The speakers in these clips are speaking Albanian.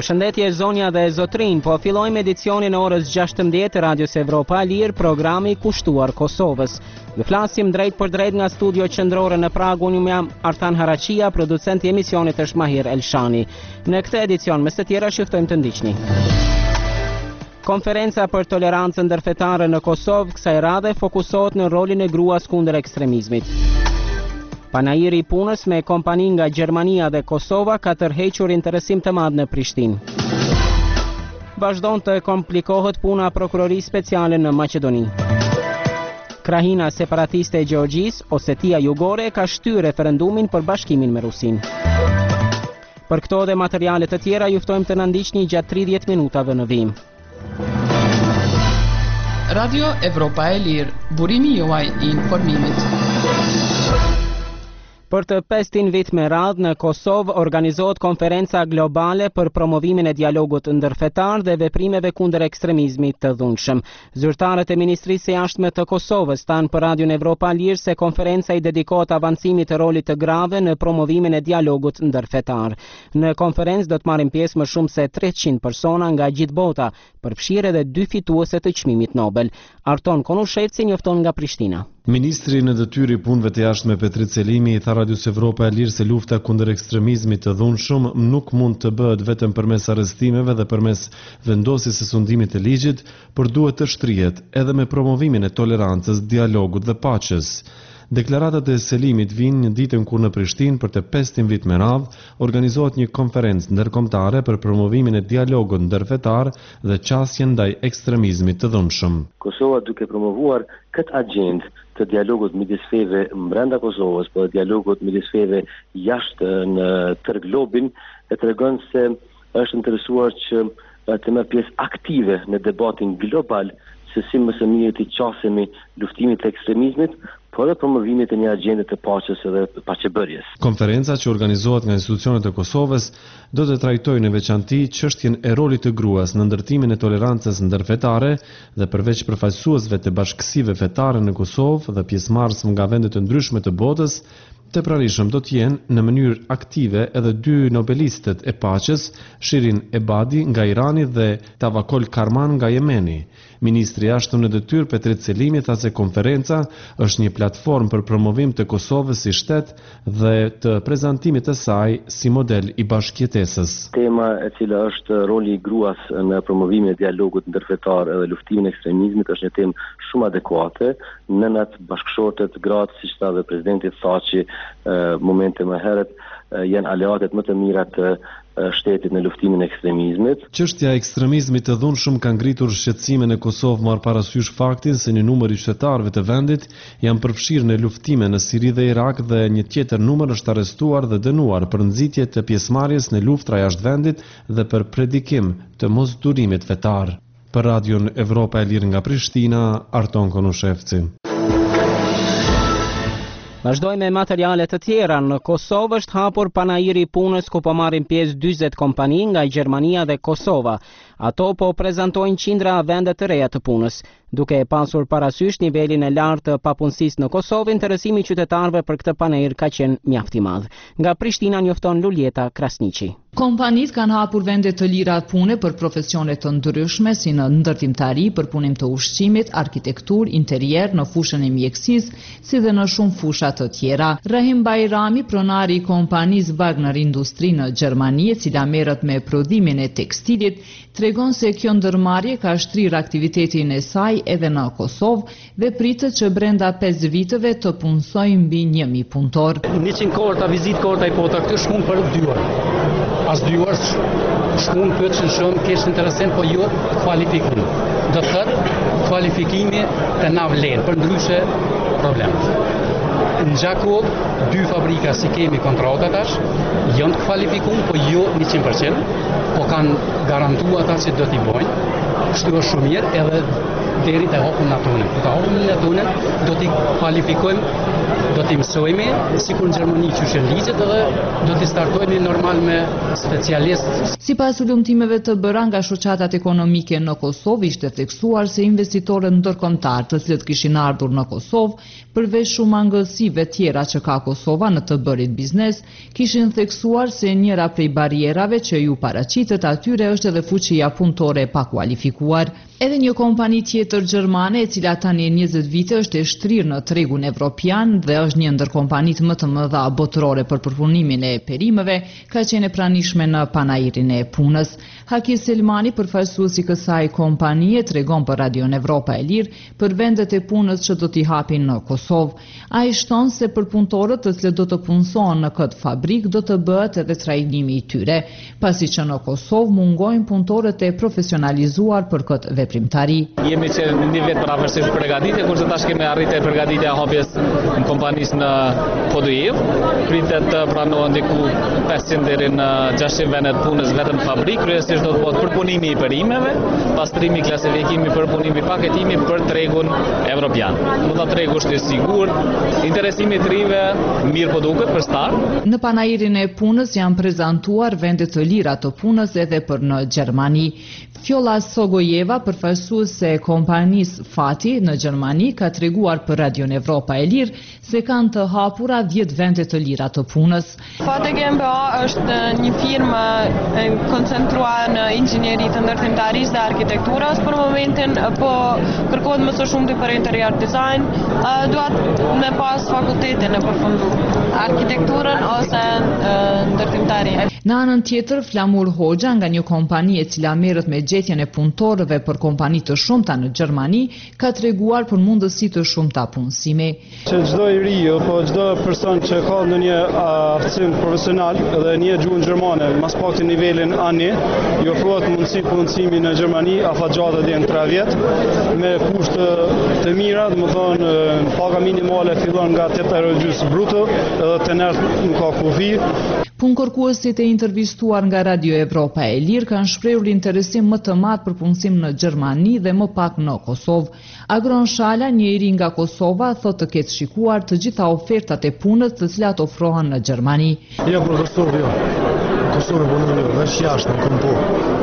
Përshëndetje zonja dhe zotrin, po fillojmë edicionin orës 16 të Radios Evropa Lirë, programi kushtuar Kosovës. Ju flasim drejt për drejt nga studio qendrore në Prag, unë jam Artan Harachia, producenti i emisionit është Mahir Elshani. Në këtë edicion, mes të tjera shiftojmë të ndiqni. Konferenca për tolerancën ndërfetare në Kosovë kësaj radhe fokusohet në rolin e gruas kundër ekstremizmit. Panajiri i punës me kompani nga Gjermania dhe Kosova ka tërhequr interesim të madh në Prishtinë. Vazhdon të komplikohet puna prokurorisë speciale në Maqedoni. Krahina separatiste e Gjeorgjisë, Osetia Jugore, ka shtyr referendumin për bashkimin me Rusinë. Për këto dhe materiale të tjera ju ftojmë të na ndiqni gjatë 30 minutave në vim. Radio Evropa e Lirë, burimi juaj i informimit. Për të 500 vit me radhë në Kosovë organizohet konferenca globale për promovimin e dialogut ndërfetar dhe veprimeve kundër ekstremizmit të dhunshëm. Zyrtarët e Ministrisë së Jashtme të Kosovës thanë për Radion Evropa Lirë se konferenca i dedikohet avancimit të rolit të grave në promovimin e dialogut ndërfetar. Në konferencë do të marrin pjesë më shumë se 300 persona nga gjithë bota, përfshirë edhe 2 fituese të çmimit Nobel. Arton Konushevci njofton nga Prishtina. Ministri në detyrë i punëve të jashtme Petrit Selimi i tha Radios Evropa e Lirë se lufta kundër ekstremizmit të dhunshëm nuk mund të bëhet vetëm përmes arrestimeve dhe përmes vendosjes së sundimit të ligjit, por duhet të shtrihet edhe me promovimin e tolerancës, dialogut dhe paqes. Deklaratat e Selimit vinë një ditën kur në Prishtinë për të 500 vit me radhë organizohet një konferencë ndërkombëtare për promovimin e dialogut ndërfetar dhe qasjen ndaj ekstremizmit të dhunshëm. Kosova duke promovuar këtë agjendë të dialogut midis feve brenda Kosovës, po dialogut midis feve jashtë në tërë globin, e tregon se është interesuar që të merr pjesë aktive në debatin global se si më së miri të qasemi luftimit të ekstremizmit, por dhe promovimit e një agjende të paqes dhe paqebërjes. Konferenca që organizohet nga institucionet e Kosovës do të trajtojë në veçanti çështjen e rolit të gruas në ndërtimin e tolerancës ndërfetare dhe përveç përfaqësuesve të bashkësive fetare në Kosovë dhe pjesëmarrës nga vende të ndryshme të botës, të pranishëm do të jenë në mënyrë aktive edhe 2 nobelistët e paqes, Shirin Ebadi nga Irani dhe Tawakkol Karman nga Jemeni. Ministri i jashtëm në detyrë Petrit Selimi tha se konferenca është një platformë për promovim të Kosovës si shtet dhe të prezantimit të saj si model i bashkëjetesës. Tema e cila është roli i gruas në promovimin e dialogut ndërfetar dhe luftimin e ekstremizmit është një temë shumë adekuate. Nënat, bashkëshortet, gratë, siç tha dhe presidenti Thaçi momente më herët, janë aleatet më të mira të shtetit në luftimin e ekstremizmit. Çështja e ekstremizmit të dhunshëm ka ngritur shqetësime në Kosovë marr parasysh faktin se një numër i qytetarëve të vendit janë përfshirë në luftime në Siri dhe Irak dhe një tjetër numër është arrestuar dhe dënuar për nxitje të pjesëmarrjes në luftra jashtë vendit dhe për predikim të mosdurimit fetar. Për Radion Evropa e Lirë nga Prishtina, Arton Konushevci. Vazhdojmë me materiale të tjera. Në Kosovë është hapur panajiri i punës ku po marrin pjesë 40 kompani nga Gjermania dhe Kosova. Ato po prezantojnë qindra vende të reja të punës. Duke e pasur parasysh nivelin e lartë të papunësisë në Kosovë, interesimi i qytetarëve për këtë panajir ka qenë mjaft i madh. Nga Prishtina njofton Luljeta Krasniqi. Kompanitë kanë hapur vende të lira pune për profesione të ndryshme si në ndërtimtari, për punim të ushqimit, arkitektur, interier, në fushën e mjekësisë, si dhe në shumë fusha të tjera. Rahim Bajrami, pronari i kompanisë Wagner Industri në Gjermani, e cila merret me prodhimin e tekstilit, tregon se kjo ndërmarrje ka shtrirë aktivitetin e saj edhe në Kosovë dhe pritet që brenda 5 viteve të punësojë mbi 1000 punëtor. 100 korta, vizit korta i pota, këtë shkun për 2 orë. As 2 orë shkun këtë që në shumë kesh interesant, po jo kvalifikim. Do të thëtë kvalifikimi të na vlen, për ndryshe problemet. Në Gjakov, 2 fabrika si kemi kontrata tash, janë të kvalifikuar, po jo 100%, po kanë garantuar ata që do t'i bojnë. Kështu është shumë mirë, edhe deri te hapun në tonën. Të hapun në tonën, do t'i kualifikojmë, do t'i mësojmë, sikur në Gjermani që është ligjet edhe do t'i startojmë normal me specialistë. Sipas ulëmtimeve të bëra nga shoqatat ekonomike në Kosovë, ishte theksuar se investitorët ndërkombëtar të cilët kishin ardhur në Kosovë, përveç shumë angëllësive tjera që ka Kosova në të bërit biznes, kishin theksuar se njëra prej barierave që ju paraqitet atyre është edhe fuqia punëtore pa kualifikuar. Edhe një kompani tjetër gjermane, e cila tani 20 vite është e shtrirë në tregun evropian dhe është një ndër kompanitë më të mëdha botërore për përpunimin e perimeve, ka qenë e pranishme në panairin e punës. Haki Selmani, përfaqësuesi kësaj kompanie, tregon për Radion Evropa e Lirë për vendet e punës që do t'i hapin në Kosovë. Ai shton se për punëtorët të cilët do të punësohen në këtë fabrikë do të bëhet edhe trajnimi i tyre, pasi që në Kosovë mungojnë punëtorët e profesionalizuar për këtë veprimtari. Jemi që në një vit përafërsisht përgatitje, kurse tash kemi arritur përgatitja e hapjes në kompanisë në Podujev. Pritet të pranohen diku 500 deri në 600 vende të punës vetëm në fabrikë, kryesisht do të bëhet përpunimi i perimeve, pastrimi, klasifikimi, përpunimi, paketimi për tregun evropian. Do ta tregu është i sigurt, interesimi i rive mirë po duket për start. Në panairin e punës janë prezantuar vende të lira të punës edhe për në Gjermani. Fjolla Sogojeva, përfaqësuese e kompanisë Fati në Gjermani, ka treguar për Radion Evropa e Lirë se kanë të hapura 10 vende të lira të punës. Fati GmbH është një firmë e koncentruar në inxhinieri të ndërtimtarisë dhe arkitekturës për momentin, po kërkohet më së shumti për interior design, duhet me pas fakultetin e përfunduar, arkitekturën ose ndërtimtari. Në anën tjetër, Flamur Hoxha nga një kompani e cila merret me gjetjen e punëtorëve për kompani të shumta në Gjermani, ka treguar për mundësi të shumta punësimi. Që çdo i ri apo çdo person që ka ndonjë aftësim profesional dhe një gjuhë gjermane, mas pakti nivelin A1, i ofrohet mundësi punësimi në Gjermani afatgjatë deri në 3 vjet me kushte të mira, domethënë paga minimale fillon nga 8 euro gjys bruto edhe tener nuk ka kufi. Punëkërkuesit e intervistuar nga Radio Evropa e Lirë kanë shprehur interesim më të madh për punësim në Gjermani dhe më pak në Kosovë. Agron Shala, një i ri nga Kosova, thotë të ketë shikuar të gjitha ofertat e punës të cilat ofrohen në Gjermani. Jo për Kosovë, jo. Kosovë punon veç jashtë në kompo.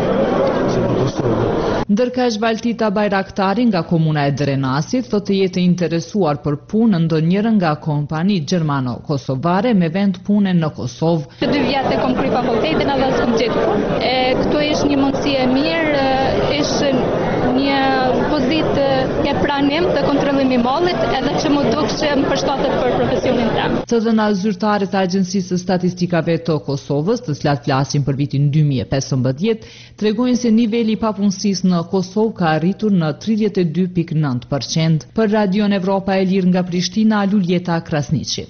Ndërkaq Valtita Bajraktari nga komuna e Drenasit thotë të jetë interesuar për punë në ndonjëra nga kompani gjermano-kosovare me vend pune në Kosovë. 2 vjet e kom kry fakultetin edhe s'kom gjetur punë. Këtu ishte një mundësi e mirë, ishte një pozitë e pranim të kontrollimit mallit edhe që më dukshte më përshtatet për profesionin tim. Të dhëna zyrtare të Agjencisë së Statistikave të Kosovës, të cilat flasin për vitin 2015, tregojnë se niveli i papunësisë në Kosovë ka arritur në 32.9%. Për Radion Evropa e Lirë nga Prishtina, Luljeta Krasniqi.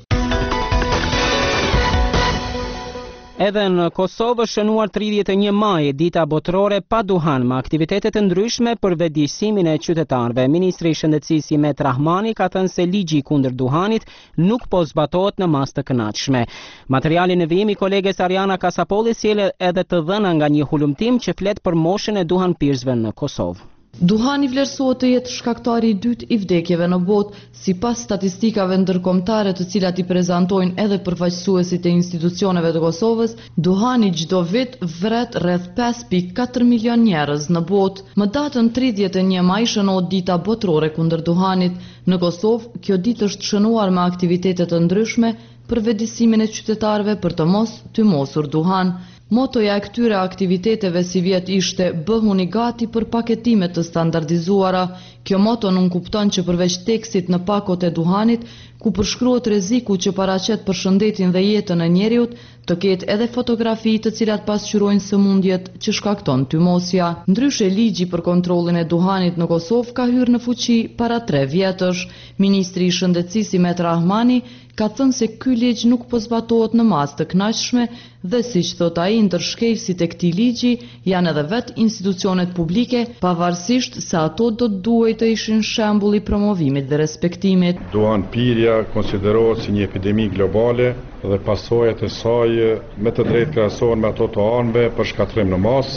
Edhe në Kosovë është shënuar 31 maj, dita botërore pa duhan, me aktivitete të ndryshme për vetëdijsimin e qytetarëve. Ministri i Shëndetësisë Imet Rahmani ka thënë se ligji kundër duhanit nuk po zbatohet në mas të kënaqshme. Materialin e vijim i koleges Ariana Kasapolli sjell edhe të dhëna nga një hulumtim që flet për moshën e duhanpirzve në Kosovë. Duhani vlerësohet të jetë shkaktari i dytë i vdekjeve në botë, sipas statistikave ndërkombëtare të cilat i prezantojnë edhe përfaqësuesit e institucioneve të Kosovës. Duhani çdo vit vret rreth 5.4 milion njerëz në botë. Më datën 31 maj shënohet dita botërore kundër duhanit. Në Kosovë, kjo ditë është shënuar me aktivitete të ndryshme për vetëdijsimin e qytetarëve për të mos tymosur duhan. Motoja e këtyre aktiviteteve si vjet ishte bëhuni gati për paketime të standardizuara. Kjo moto nuk kupton që përveç tekstit në pakot e duhanit, ku përshkruhet rreziku që paraqet për shëndetin dhe jetën e njeriut, të ketë edhe fotografi të cilat pasqyrojnë sëmundjet që shkakton tymosja. Ndryshe, ligji për kontrollin e duhanit në Kosovë ka hyrë në fuqi para 3 vjetësh. Ministri i Shëndetësisë Imet Rahmani ka thënë se ky ligj nuk po zbatohet në mas të kënaqshme dhe siç thot ai, ndërshkejësit e këtij ligji janë edhe vetë institucionet publike, pavarësisht se ato do të duhej të ishin shembull i promovimit dhe respektimit. Duhanpirja konsiderohet si një epidemi globale dhe pasojat e saj me të drejtë krahasohen me ato të anëve për shkatrim në mas.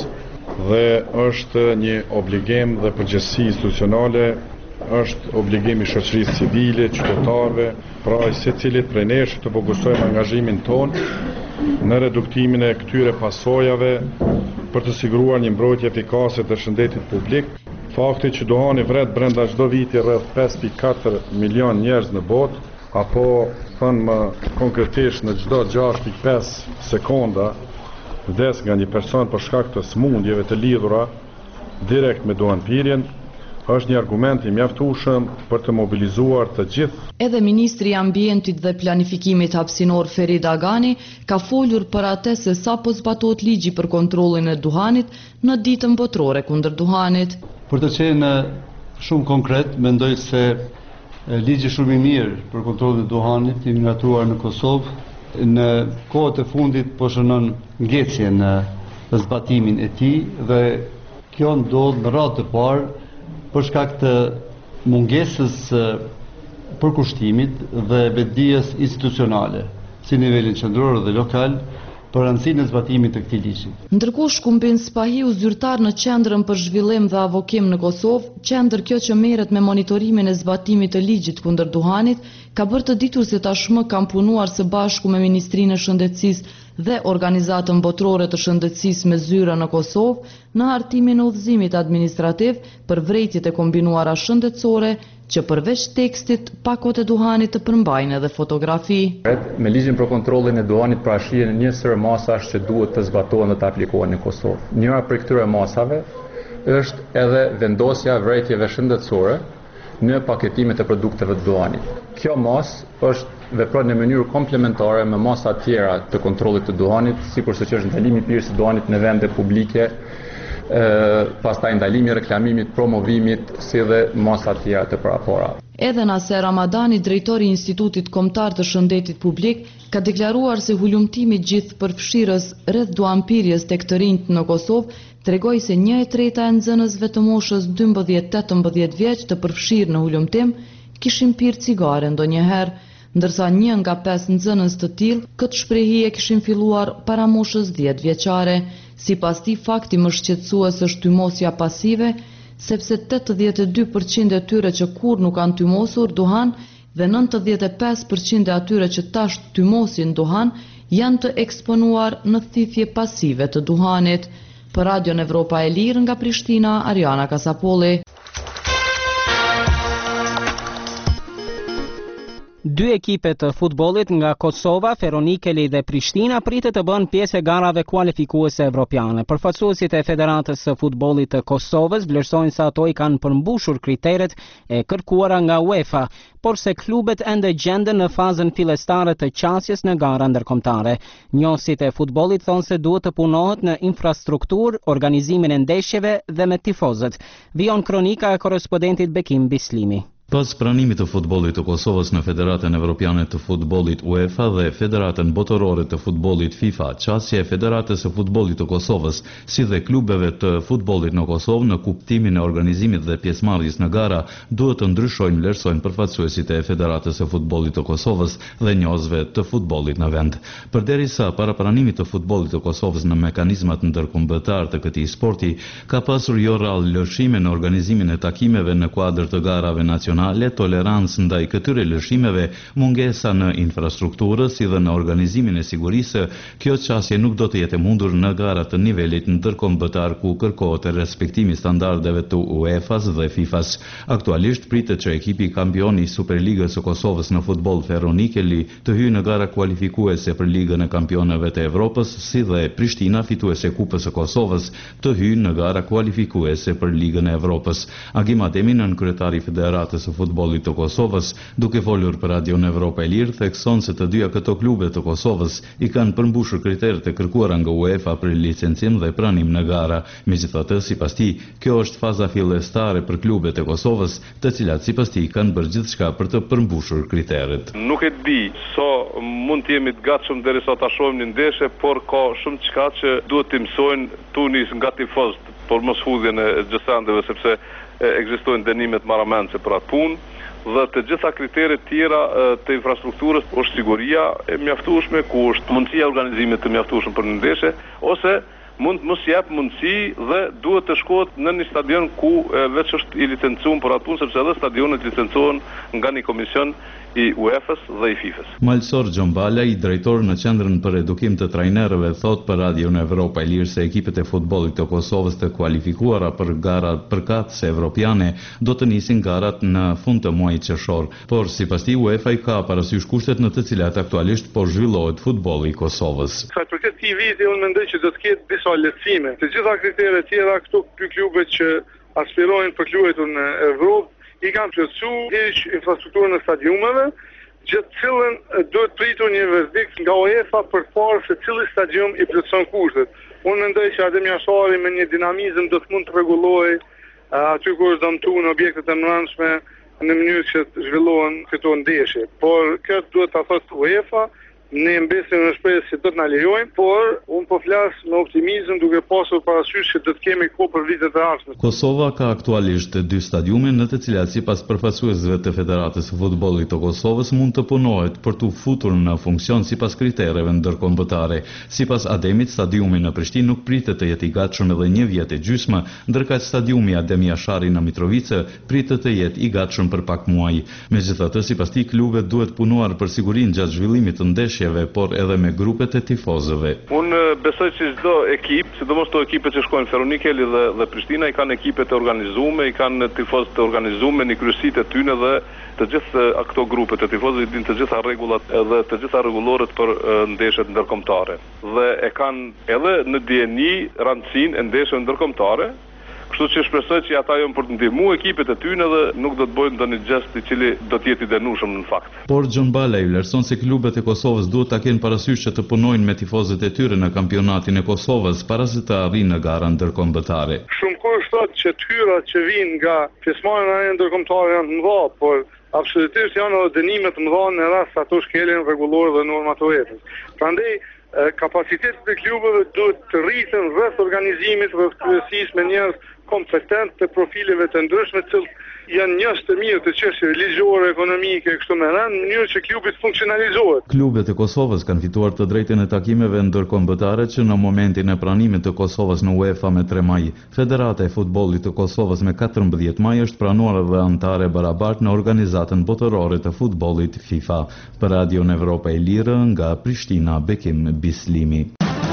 dhe është një obligim dhe përgjegjësi institucionale, është obligimi i shoqërisë civile, qytetarëve, pra secilit prej nesh të fokusojmë angazhimin ton në reduktimin e këtyre pasojave për të siguruar një mbrojtje efikase të shëndetit publik. Fakti që duhani vret brenda çdo viti rreth 5.4 milion njerëz në botë, apo thënë më konkretisht në çdo 6.5 sekonda vdes nga një person për shkak të sëmundjeve të lidhura direkt me duhanpirjen, është një argument i mjaftueshëm për të mobilizuar të gjithë. Edhe Ministri i Ambientit dhe Planifikimit hapësinor Ferit Agani ka folur për atë se sapo zbatohet ligji për kontrollin e duhanit në ditën botërore kundër duhanit. Për të qenë shumë konkret, mendoj se ligji shumë i mirë për kontrollin e duhanit i miratuar në Kosovë në kohët e fundit po shënon ngecjen në zbatimin e tij dhe kjo ndodh në radhë të parë për shkak të mungesës përkushtimit dhe vetdijes institucionale, si nivelin qendror dhe lokal, për rëndësinë e zbatimit të këtij ligji. Ndërkohë Shkumbin Spahiu, zyrtar në Qendrën për Zhvillim dhe Avokim në Kosovë, qendër kjo që merret me monitorimin e zbatimit të ligjit kundër duhanit, ka bërë të ditur se tashmë kanë punuar së bashku me Ministrinë e Shëndetësisë dhe Organizatën Botërore të Shëndetësisë me zyre në Kosovë në hartimin e udhëzimit administrativ për vrejtjet e kombinuara shëndetësore që përveç tekstit, pakot e duhanit të përmbajnë edhe fotografi. Me ligjin për kontrollin e duhanit parashihen një sër masash që duhet të zbatohen dhe të aplikohen në Kosovë. Njëra prej këtyre masave është edhe vendosja vrejtjeve shëndetësore në paketimet e produkteve të duhanit. Kjo masë është vepron në mënyrë komplementare me masa tjera të kontrollit të duhanit, sikurse që është ndalimi i pirjes së duhanit në vende publike, pastaj ndalimi i reklamimit, promovimit, si dhe masa tjera të parapara. Edhe Naser Ramadani, drejtori i Institutit Kombëtar të Shëndetit Publik, ka deklaruar se hulumtimi gjithë përfshirës rreth duhanpirjes tek të rinjt në Kosovë tregoi se 1/3 e nxënësve të moshës 12-18 vjeç të përfshirë në hulumtim kishin pirë cigare ndonjëherë, ndërsa 1 nga 5 nxënës të tillë këtë shprehje e kishin filluar para moshës 10 vjeçare. Sipas tij, fakti më shqetësues është tymosja pasive, sepse 82% e tyre që kur nuk kanë tymosur duhan dhe 95% e atyre që tash tymosin duhan janë të eksponuar në thithje pasive të duhanit. Për Radion Evropa e Lirë nga Prishtina, Ariana Kasapolli. Dy ekipet të futbollit nga Kosova, Feronikeli dhe Prishtina pritet të bënë pjesë e garave kualifikuese evropiane. Përfaqësuesit e Federatës së Futbollit të Kosovës vlerësojnë se ato i kanë përmbushur kriteret e kërkuara nga UEFA, por se klubet ende gjenden në fazën fillestare të qasjes në gara ndërkombëtare. Njohësit e futbollit thonë se duhet të punohet në infrastrukturë, organizimin e ndeshjeve dhe me tifozët. Vion kronika e korrespondentit Bekim Bislimi. Pas pranimit të futbollit të Kosovës në Federatën Evropiane të Futbollit UEFA dhe Federatën Botërore të Futbollit FIFA, qasja e Federatës së Futbollit të Kosovës, si dhe klubeve të futbollit në Kosovë në kuptimin e organizimit dhe pjesëmarrjes në gara, duhet të ndryshojnë, vlerësojnë përfaqësuesit e Federatës së Futbollit të Kosovës dhe njohësve të futbollit në vend. Përderisa para pranimit të futbollit të Kosovës në mekanizmat ndërkombëtar të këtij sporti, ka pasur jo rrallë lëshime në organizimin e takimeve në kuadër të garave nacionale, tolerancë ndaj këtyre lëshimeve, mungesa në infrastrukturë si dhe në organizimin e sigurisë, kjo qasje nuk do të jetë mundur në gara të nivelit ndërkombëtar ku kërkohet respektimi standardeve të UEFA-s dhe FIFA-s. Aktualisht pritet që ekipi kampion i Superligës së Kosovës në futboll Feronikeli të hyjë në gara kualifikuese për Ligën e Kampionëve të Evropës, si dhe Prishtina, fituese Kupës së Kosovës, të hyjë në gara kualifikuese për Ligën e Evropës. Agim Ademi, kryetari i Federatës së Futbollit të Kosovës, duke folur për Radion Evropa e Lirë, thekson se të dyja këto klube të Kosovës i kanë përmbushur kriteret e kërkuara nga UEFA për licencim dhe pranim në gara. Megjithatë, sipas tij, kjo është faza fillestare për klubet e Kosovës, të cilat sipas tij kanë bërë gjithçka për të përmbushur kriteret. Nuk e di so mund të jemi të gatshëm derisa ta shohim në ndeshje, por ka shumë çka që duhet të mësojnë tunis nga tifozët për mos hudhjen e gjësandeve, sepse ekzistojnë dënimet marramendse për atë punë dhe të gjitha kriteret tjera të infrastrukturës, është siguria e mjaftueshme, ku është mundësia e organizimit të mjaftueshëm për ndeshje, ose mund mos jep mundësi dhe duhet të shkohet në një stadion ku veç është i licencuar për atë punë, sepse edhe stadionet licencohen nga një komision i UEFA-s dhe i FIFA-s. Malsor Gjombala, i drejtor në Qendrën për Edukim të Trajnerëve, thot për Radion Evropa e Lirë se ekipet e futbollit të Kosovës të kualifikuara për garat përkatëse evropiane do të nisin garat në fund të muajit qershor, por sipas tij UEFA i ka parasysh kushtet në të cilat aktualisht po zhvillohet futbolli i Kosovës. Sa për këtë vit unë mendoj që do të ketë disa lehtësime. Të gjitha kriteret e tjera këto klubet që aspirojnë për luajtur në Evropë i kanë plotësuar infrastrukturën e stadiumeve, gjithë cilën duhet pritur një verdikt nga UEFA për të parë se cili stadium i plotëson kushtet. Unë mendoj që Adem Jashari me një dinamizëm do të mund të rregullojë aty ku është dëmtuar në objektet e brendshme në mënyrë që të zhvillohen këto ndeshje. Por këtë duhet ta thotë UEFA. Ne mbesim në shpresë që do të na lejojnë, por unë po flas me optimizëm duke pasur parasysh që do të kemi kohë për vitet e ardhshme. Kosova ka aktualisht 2 stadiume në të cilat sipas përfaqësuesve të Federatës së Futbollit të Kosovës mund të punohet për të futur në funksion sipas kritereve ndërkombëtare. Sipas Ademit, stadiumi në Prishtinë nuk pritet të jetë i gatshëm edhe 1 vjet e gjysmë, ndërka stadiumi Adem Jashari në Mitrovice pritet të jetë i gatshëm për pak muaj. Megjithatë, sipas tij, klubet duhet punuar për sigurinë gjatë zhvillimit të ndeshjeve, por edhe me grupet e tifozëve. Unë besoj që çdo ekip, sidomos to ekipet që shkojnë Feronikeli dhe Prishtina, i kanë ekipet e organizume, i kanë tifozë të organizume, një kryesitë e tyre dhe të gjithë ato grupet e tifozëve din të gjitha rregullat edhe të gjitha rregullorët për ndeshjet ndërkombëtare. Dhe e kanë edhe në dieni rëndësinë e ndeshjeve ndërkombëtare. Kështu që shpresoj që ata janë për të ndihmuar ekipet e tyre dhe nuk do të bëjnë ndonjë gjest i cili do të jetë i dënueshëm në fakt. Por Gjombala i vlerëson se klubet e Kosovës duhet ta kenë parasysh që të punojnë me tifozët e tyre në kampionatin e Kosovës para se të arrijnë në gara ndërkombëtare. Shumë kohë thotë që tyrat që vijnë nga pjesëmarrja në ndërkombëtare janë të mëdha, por absolutisht janë edhe dënime të mëdha në rast se ato shkelin rregullore dhe normat e UEFA-s. Prandaj kapacitetet e klubeve duhet të rriten rreth organizimit, rreth kryesisë me njerëz kompetent të profileve të ndryshme, të janë njerëz të mirë të çështjeve ligjore, ekonomike, kështu me radhë, në mënyrë që klubi të funksionalizohet. Klubet e Kosovës kanë fituar të drejtën e takimeve ndërkombëtare që në momentin e pranimit të Kosovës në UEFA me 3 maj. Federata e Futbollit të Kosovës me 14 maj është pranuar dhe antare barabart në organizatën botërore të futbollit FIFA. Për Radion Evropa e Lirë nga Prishtina, Bekim Bislimi.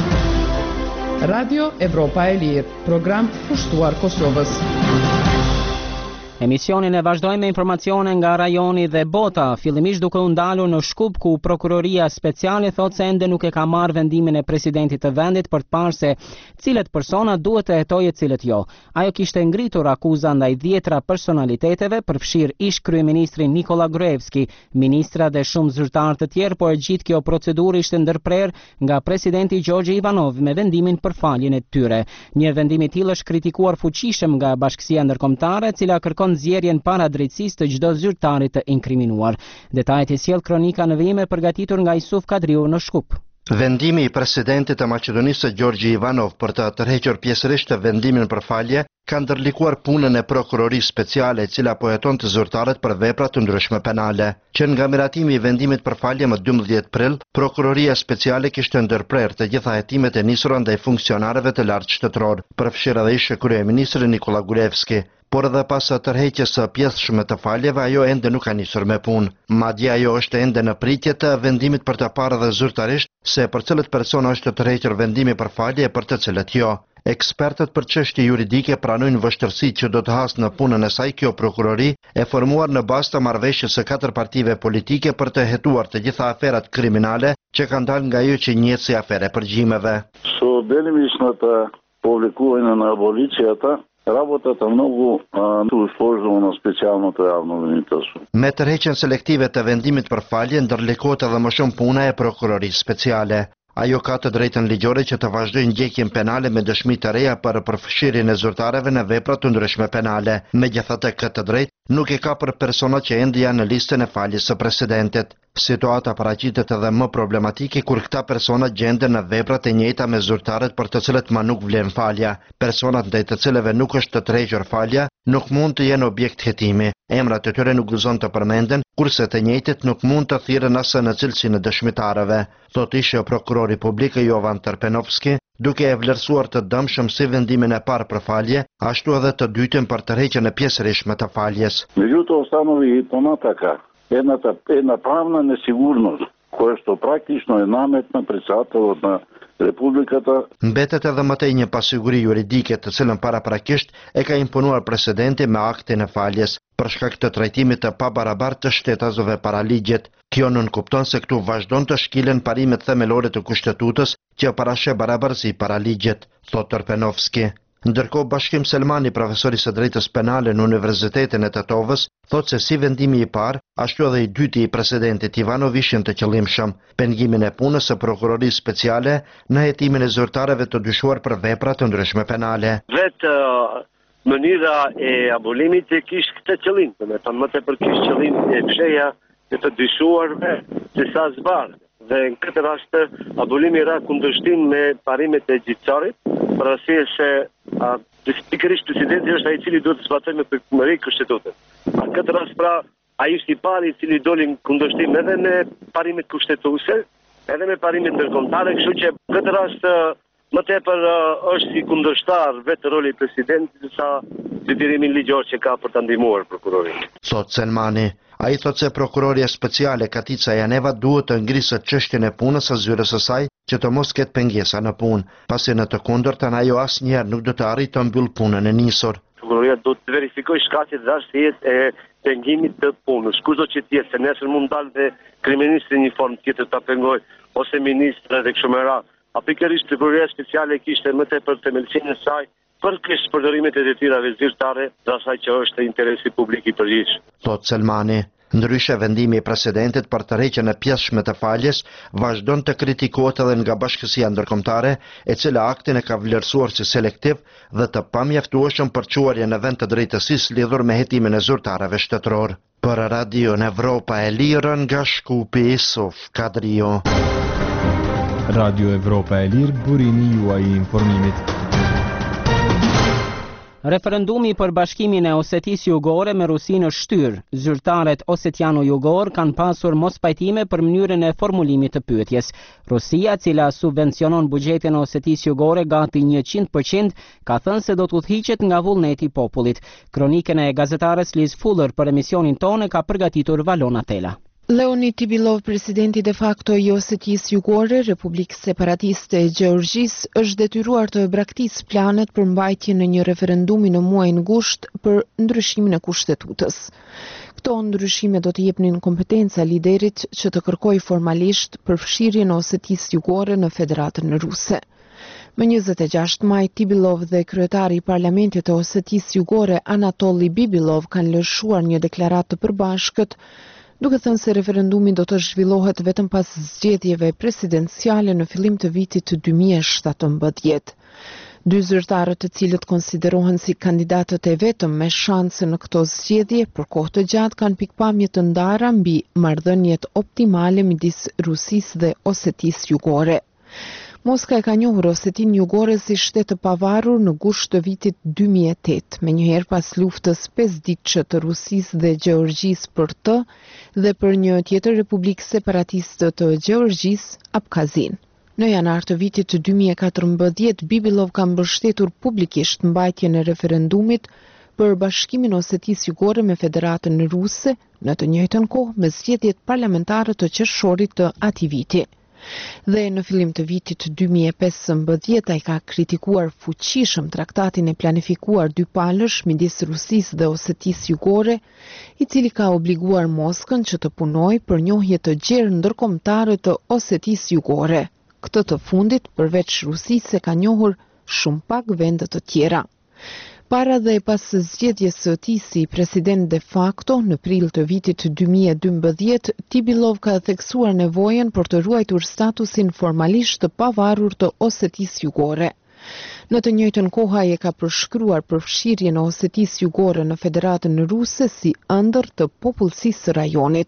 Radio Evropa e Lirë, program pushtuar Kosovës. Emisionin e vazhdojmë me informacione nga rajoni dhe bota, fillimisht duke u ndalur në Shkup ku prokuroria speciale thotë se ende nuk e ka marrë vendimin e presidentit të vendit për të parë se cilet persona duhet të hetojë cilet jo. Ajo kishte ngritur akuza ndaj 10 personaliteteve, përfshir ish kryeministrin Nikola Gruevski, ministra dhe shumë zyrtar të tjerë, por gjithë kjo procedurë ishte ndërprer nga presidenti Gjorgje Ivanov me vendimin për faljen e tyre. Një vendim i tillë është kritikuar fuqishëm nga Bashkësia Ndërkombëtare, e cila kërkon nxjerrjen para drejtësisë të çdo zyrtari të inkriminuar. Detajet i sjell kronika në vijim e përgatitur nga Isuf Kadriu në Shkup. Vendimi i presidentit të Maqedonisë Gjorgje Ivanov për të tërhequr pjesërisht vendimin për falje ka ndërlikuar punën e prokurorisë speciale, e cila po heton të zyrtarët për vepra të ndryshme penale. Që nga miratimi i vendimit për falje më 12 prill, prokuroria speciale kishte ndërprer të gjitha hetimet e nisura ndaj funksionarëve të lartë shtetëror, përfshirë edhe ish kryeministri Nikola Gruevski. Por edhe pas tërheqjes së pjesëshme të faljeve, ajo ende nuk ka nisur me punë. Madje ajo është ende në pritje të vendimit për të parë dhe zyrtarisht se për cilët persona është të tërhequr vendimi për falje e për të cilët jo. Ekspertët për çështje juridike pranojnë vështirësitë që do të hasë në punën e saj kjo prokurori, e formuar në bazë të marrëveshjes së 4 partive politike për të hetuar të gjitha aferat kriminale që kanë dalë nga ajo që njihet si afere përgjimeve. Що делимичната публикуване на аболицията, работата много използвана на специалното явно винителство. Me tërheqjen selektive të vendimit për falje ndërlikohet edhe më shumë puna e prokurorisë speciale. Ajo ka të drejtën ligjore që të vazhdojë ndjekjen penale me dëshmi të reja për përfshirjen e zyrtarëve në vepra të ndryshme penale. Megjithatë, këtë drejtë nuk e ka për personat që ende janë në listën e faljes së presidentit. Situata paraqitet edhe më problematike kur këta persona gjenden në veprat e njëjta me zyrtarët për të cilët ma nuk vlen falja. Personat ndaj të cilëve nuk është të tërhequr falja nuk mund të jenë objekt hetimi. Emrat e tyre nuk gëzon të përmenden, kurse të njëjtit nuk mund të thirren as në cilësinë e dëshmitarëve, thot ish prokurori publik Jovan Terpenovski, duke e vlerësuar të dëmshëm si vendimin e parë për falje, ashtu edhe të dytën për tërheqjen e pjesërishtme të faljes. Međutim, ustanovi tona така. Една правна несигурност, която практично е наметна председателот на Republikata. Mbetet edhe mëtej një pasiguri juridike të cilën paraprakisht e ka imponuar presidenti me aktin e faljes për shkak të trajtimit të pabarabartë të shtetazëve para ligjit. Kjo nënkupton se këtu vazhdon të shkilen parimet themelore të kushtetutës që parashë barabarësi para ligjit, thot Terpenovski. Ndërkohë Bashkim Selmani, profesori së drejtës penale në Universitetin e Tetovës, thot se si vendimi i parë, ashtu edhe i dyti i presidentit Ivanov ishin të qëllimshëm, pengimin e punës së prokurorisë speciale në hetimin e zyrtarëve të dyshuar për vepra të ndryshme penale. Vetë mënyra e abolimit e kishte këtë qëllim, domethënë më tepër kishte qëllim e fsheja të dyshuarve disa zbarë. Dhe në këtë rast abolimi ra kundërshtim me parimet e gjyqtarit, për arsye se pikërisht presidenti është ai i cili duhet të zbatojë me përkthëri kushtetutën. Në këtë rast pra ai është i pari i cili doli në kundërshtim edhe me parimet kushtetuese, edhe me parimet ndërkombëtare, kështu që në këtë rast më tepër është si kundërshtar vetë roli i presidentit sa detyrimi ligjor që ka për ta ndihmuar prokurorin. Thot Selmani. Ai thot se prokuroria speciale Katica Janeva duhet të ngrisë çështjen e punës së zyrës së saj që të mos ketë pengesa në punë, pasi në të kundërtën ajo asnjëherë nuk do të arrijë të mbyll punën e nisur. Prokuroria do të verifikojë shkaqet dhe arsyetë e pengimit të punës. Kushdo që të jetë, se nesër mund dalë dhe kryeministri një formë tjetër ta pengojë ose ministri dhe kështu me radhë. A pikërisht prokuroria speciale kishte më tepër themelsinë e saj për kështë përdorimet e detyrave zyrtare dhe asaj që është interesi publik i përgjithshëm. Thot Selmani. Ndryshe vendimi i presidentit për tërheqjen e pjesëshme të faljes vazhdon të kritikohet edhe nga bashkësia ndërkombëtare, e cila aktin e ka vlerësuar si selektiv dhe të pamjaftueshëm për çuarjen në vend të drejtësisë lidhur me hetimin e zyrtarëve shtetëror. Për Radio Evropa e Lirë nga Shkupi Isuf Kadrio. Radio Evropa e Lirë, burimi juaj i informimit. Referendumi për bashkimin e Osetisë Jugore me Rusinë është shtyr. Zyrtarët osetiano-jugor kanë pasur mos pajtime për mënyrën e formulimit të pyetjes. Rusia, cila subvencionon buxhetin e Osetisë Jugore gati 100%, ka thënë se do të udhëhiqet nga vullneti i popullit. Kronikën e gazetares Liz Fuller për emisionin tonë ka përgatitur Valona Tela. Leonid Tibilov, presidenti de facto i Osetisë Jugore, Republikës Separatiste e Gjeorgjisë, është detyruar të braktisë planet për mbajtjen në një referendumi në muajin gusht për ndryshimin e kushtetutës. Këto ndryshime do të jepnin kompetenca liderit që të kërkojë formalisht përfshirjen e Osetisë Jugore në Federatën Ruse. Më 26 maj, Tibilov dhe kryetari i parlamentit të Osetisë Jugore, Anatoli Bibilov, kanë lëshuar një deklaratë të përbashkët, duke thënë se referendumi do të zhvillohet vetëm pas zgjedhjeve presidenciale në fillim të vitit të 2017. Dy zyrtarët të cilët konsiderohen si kandidatët e vetëm me shanse në këto zgjedhje për kohë të gjatë kanë pikpamje të ndara mbi marrëdhëniet optimale midis Rusisë dhe Osetisë Jugore. Moska e ka njohur Osetinë Jugore si shtet të pavarur në gusht të vitit 2008, menjëherë pas luftës 5 ditëshe të Rusisë dhe Gjeorgjisë për të dhe për një tjetër republikë separatiste të Gjeorgjisë, Abkhazin. Në janar të vitit të 2014, Bibilov ka mbështetur publikisht mbajtjen e referendumit për bashkimin e Osetisë Jugore me Federatën Ruse, në të njëjtën kohë me zgjedhjet parlamentare të qershorit të atij viti. Dhe në fillim të vitit 2015 ai ka kritikuar fuqishëm traktatin e planifikuar dypalësh midis Rusisë dhe Osetisë Jugore, i cili ka obliguar Moskën që të punojë për njohje të gjerë ndërkombëtare të Osetisë Jugore. Këtë të fundit, përveç Rusisë, ka njohur shumë pak vende të tjera. Para dhe pas zgjedhjes së tij si president de facto në prill të vitit 2012, Tibilov ka theksuar nevojën për të ruajtur statusin formalisht të pavarur të Osetisë Jugore. Në të njëjtën kohë ai e ka përshkruar përfshirjen e Osetisë Jugore në Federatën Ruse si ëndër të popullsisë së rajonit.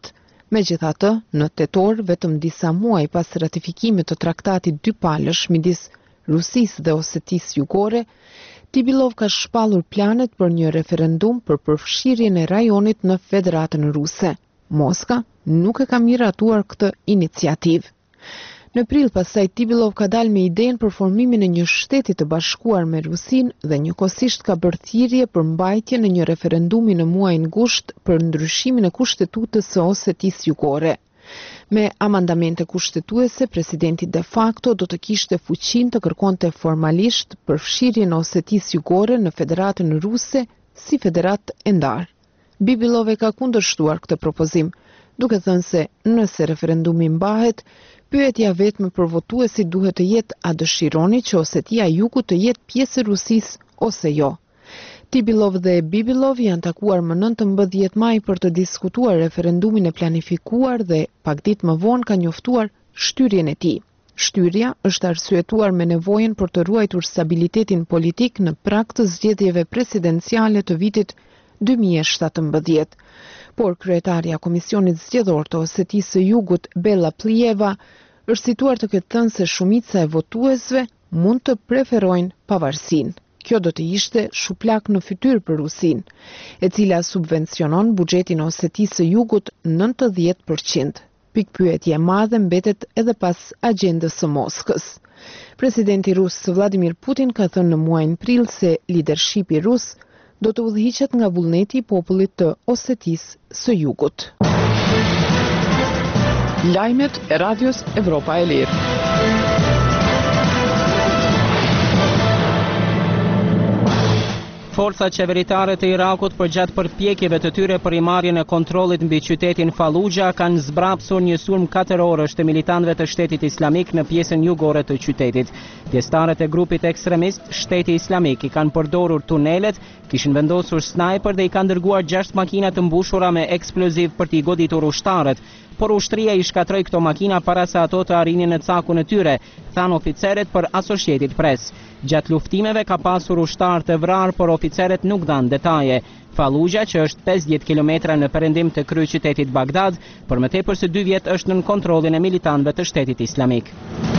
Megjithatë, në tetor, vetëm disa muaj pas ratifikimit të traktatit dypalësh midis Rusisë dhe Osetisë Jugore, Tibilov ka shpallur planet për një referendum për përfshirjen e rajonit në Federatën Ruse. Moska nuk e ka miratuar këtë iniciativë. Në prill pasaj Tibilov ka dalë me idenë për formimin e një shteti të bashkuar me Rusinë dhe njëkohësisht ka bërë thirrje për mbajtjen e një referendumi në muajin gusht për ndryshimin e kushtetutës së Osetisë Jugore. Me amandamente kushtetuese, presidenti de facto do të kishte fuqinë të kërkonte formalisht përfshirjen e Osetisë Jugore në Federatën Ruse si federat e ndarë. Bibilov e ka kundërshtuar këtë propozim, duke thënë se nëse referendumi mbahet, pyetja vetme për votuesit duhet të jetë a dëshironi që Osetia e Jugut të jetë pjesë e Rusisë ose jo. Tibilov dhe Bibilov janë takuar më 19 maj për të diskutuar referendumin e planifikuar dhe pak ditë më vonë ka njoftuar shtyrjen e tij. Shtyrja është arsyetuar me nevojën për të ruajtur stabilitetin politik në prag të zgjedhjeve presidenciale të vitit 2017. Por kryetarja Komisionit Zgjedhor të Osetisë së Jugut, Bella Plieva, është situar të ketë thënë se shumica e votuesve mund të preferojnë pavarësinë. Kjo do të ishte shuplak në fytyrë për Rusinë, e cila subvencionon buxhetin e Osetisë së Jugut 90%. Pikpyetje e madhe mbetet edhe pas agjendës së Moskës. Presidenti rus Vladimir Putin ka thënë në muajin prill se lidershipi rus do të udhëhiqet nga vullneti i popullit të Osetisë së Jugut. Lajmet e Radios Evropa e Lirë. Forcat qeveritare të Irakut përgjatë përpjekjeve të tyre për marrjen e kontrollit mbi qytetin Fallujah kanë zbrapsur një sulm 4 orësh të militantëve të Shtetit Islamik në pjesën jugore të qytetit. Pjesëtarët e grupit ekstremist Shteti Islamik i kanë përdorur tunelet, kishin vendosur snajper dhe i kanë dërguar 6 makina të mbushura me eksploziv për t'i goditur ushtarët, por ushtria i shkatroi këto makina para se ato të arrinin në cakun e tyre, thanë oficerët për Associated Press. Gjatë luftimeve ka pasur ushtar të vrarë, por oficerët nuk dhanë detaje. Fallujah, që është 50 kilometra në perëndim të kryeqytetit Bagdad, për më tepër se 2 vjet është nën kontrollin e militantëve të Shtetit Islamik.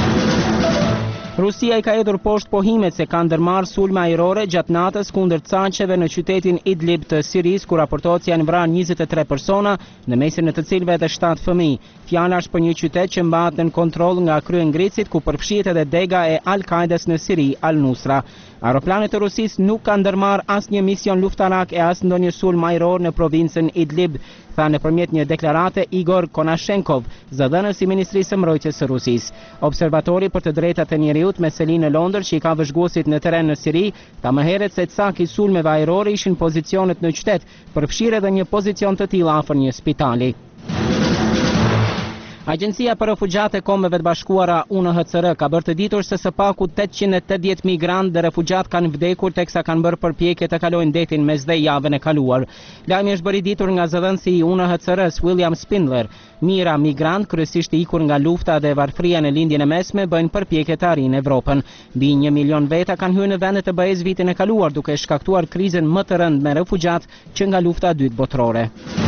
Rusia i ka hedhur poshtë pohimet se ka ndërmarrë sulme ajrore gjatë natës kundër çançeve në qytetin Idlib të Sirisë, ku raportohet se janë vrarë 23 persona, në mesin e të cilëve edhe 7 fëmijë. Fjala është për një qytet që mbahet në kontroll nga kryengritësit, ku përfshihet edhe dega e Al-Qaedas në Siri, Al-Nusra. Aeroplanet të Rusisë nuk kanë ndërmarrë asnjë mision luftarak e as ndonjë sulm ajror në provincën Idlib, tha nëpërmjet një deklarate Igor Konashenkov, zëdhënës i Ministrisë së Mbrojtjes së Rusisë. Observatori për të drejtat e njeriut me selinë në Londër, që i ka vëzhguesit në terren në Siri, tha më herët se cak i sulmeve ajrore ishin pozicionet në qytet, përfshirë edhe një pozicion të tillë afër një spitali. Agjencia për Refugjate e Kombeve të Bashkuara UNHCR ka bërë të ditur se së paku 880 migrantë dhe refugjat kanë vdekur teksa kanë bërë përpjekje të kalojnë detin Mesdhej javën e kaluar. Lajmi është bërë i ditur nga zëdhënësi i UNHCR-s William Spindler. Mijëra migrantë, kryesisht ikur nga lufta dhe varfëria në lindjen e mesme, bëjnë përpjekje të arrijnë Evropën. Mbi 1 milion veta kanë hyrë në vendet e BE-s vitin e kaluar, duke shkaktuar krizën më të rëndë me refugjat që nga lufta e dytë botërore.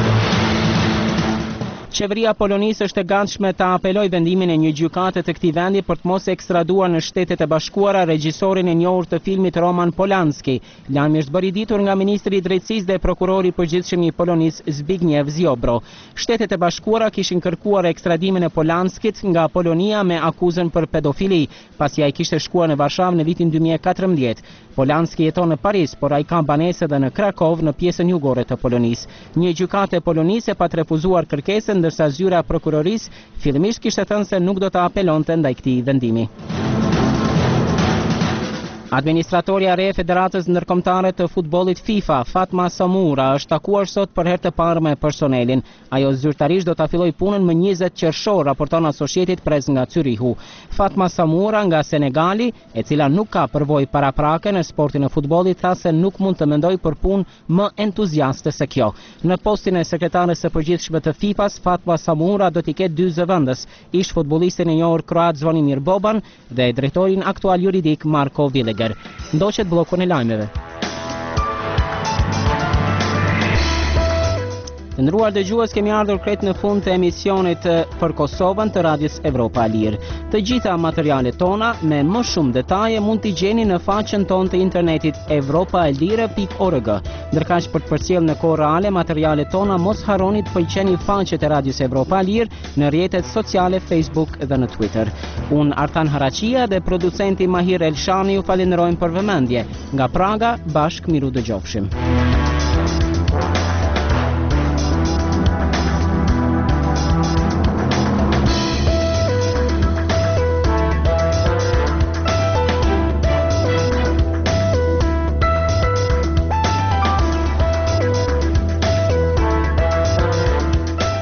Qeveria Polonisë është e gatshme ta apelojë vendimin e një gjykate të këtij vendi për të mos ekstraduar në Shtetet e Bashkuara regjisorin e njohur të filmit Roman Polanski. Lajmi është bërë i ditur nga ministri i drejtësisë dhe prokurori i përgjithshëm i Polonisë Zbigniew Ziobro. Shtetet e Bashkuara kishin kërkuar ekstradimin e Polanskit nga Polonia me akuzën për pedofili, pasi ai kishte shkuar në Varshavë në vitin 2014. Polanski jeton në Paris, por ai ka banesë edhe në Krakov, në pjesën jugore të Polonisë. Një gjykate polonise pa të refuzuar kërkesën, ndërsa zyra e prokurorisë fillimisht kishte thënë se nuk do të apelonte ndaj këtij vendimi. Administratorja re e Federatës Ndërkombëtare të Futbollit FIFA, Fatma Samoura, është takuar sot për herë të parë me personelin. Ajo zyrtarisht do ta fillojë punën më 20 qershor, raporton Associated Press nga Zürichu. Fatma Samoura nga Senegali, e cila nuk ka përvojë paraprake në sportin e futbollit, tha se nuk mund të mendoj për punë më entuziaste se kjo. Në postin e sekretares së përgjithshme të FIFA-s, Fatma Samoura do t'i ketë 2 zëvendës, ish futbollistin e njohur kroat Zvonimir Boban dhe drejtorin aktual juridik Marko Villiger. Ndoqet bllokun e lajmeve. Të nderuar dëgjues, kemi ardhur krejt në fund të emisionit për Kosovën të Radios Evropa e Lirë. Të gjitha materialet tona me më shumë detaje mund t'i gjeni në faqen tonë të internetit evropaelire.org. Ndërkaq për të përcjellë në kohë reale materialet tona, mos harroni të pëlqeni faqet e Radios Evropa e Lirë në rrjetet sociale Facebook dhe në Twitter. Unë Artan Haraqia dhe producenti Mahir Elshani ju falenderojmë për vëmendje. Nga Praga, bashkë miru dëgjofshim.